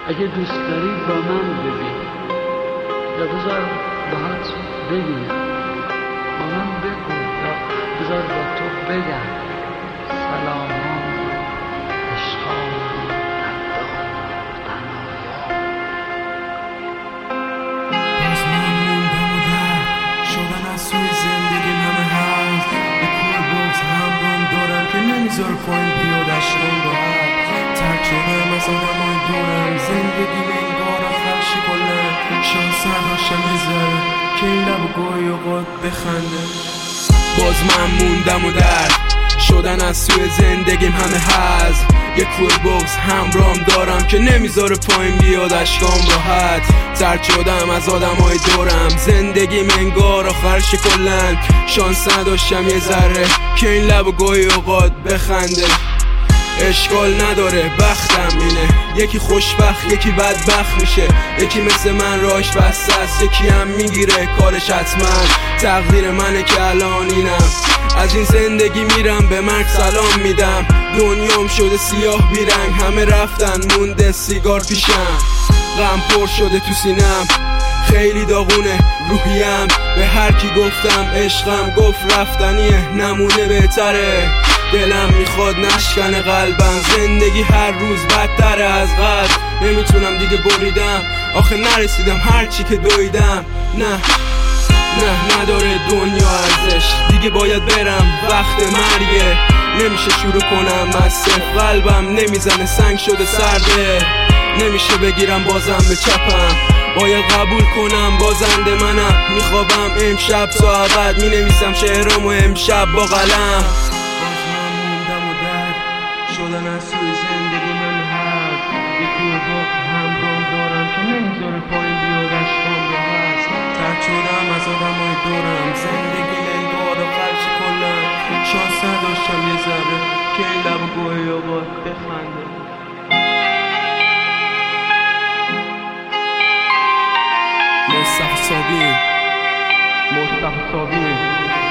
اگه دوست داری با من ببین یا بذار باهات بگیم، با من بگو یا بذار با تو بگم سلامان عشقان باز من موندم و درد شدن از سوی زندگیم همه هست. به کور بغز همرام دارم که نمیذاره پایین بیاد اشکام راحت. ترک شدم از آدمای دورم، زندگیم انگار آخر شکلم. شانس نداشتم یه ذره که این لب و گاهی اوقات بخنده. باز من موندم و درد شدن از سوی زندگیم همه هست. یه کور بغز همرام دارم که نمیذاره پایین بیاد اشکام راحت. ترک شدم از آدمای دورم، زندگیم انگار آخر شکلن. شانس نداشتم یه ذره که این لب و گاهی اوقات بخنده. اشکال نداره بختم اینه، یکی خوشبخت یکی بدبخت میشه. یکی مثل من راش بسته است، یکی هم میگیره کارش حتما. تقدیر منه که الان اینم، از این زندگی میرم به مرگ سلام میدم. دنیام شده سیاه بیرنگ، همه رفتن مونده سیگار پیشم. غم پر شده تو سینم، خیلی داغونه روحیم. به هر کی گفتم عشقم گفت رفتنیه، نمونه بهتره. دلم میخواد نشکنه قلبم، زندگی هر روز بدتره از قبل. نمیتونم دیگه بریدم، آخه نرسیدم هرچی که دویدم. نه نداره دنیا ارزش، دیگه باید برم وقت مرگه. نمیشه شروع کنم از صفر، قلبم نمیزنه سنگ شده سرده. نمیشه بگیرم بازم به چپم، باید قبول کنم بازنده منم. میخوابم امشب تا ابد، مینویسم شعرامو امشب با قلم. شدن از سوی زندگی من هست. یه کور بغز همراه دارم که نمیذاره پایین بیاد اشکام راحت. ترک شدم از آدمای دورم، زندگی انگار آخر شکلم. شانس نداشتم یه ذره که این لب و گوهی اوقات بخنده. مصطفی صابین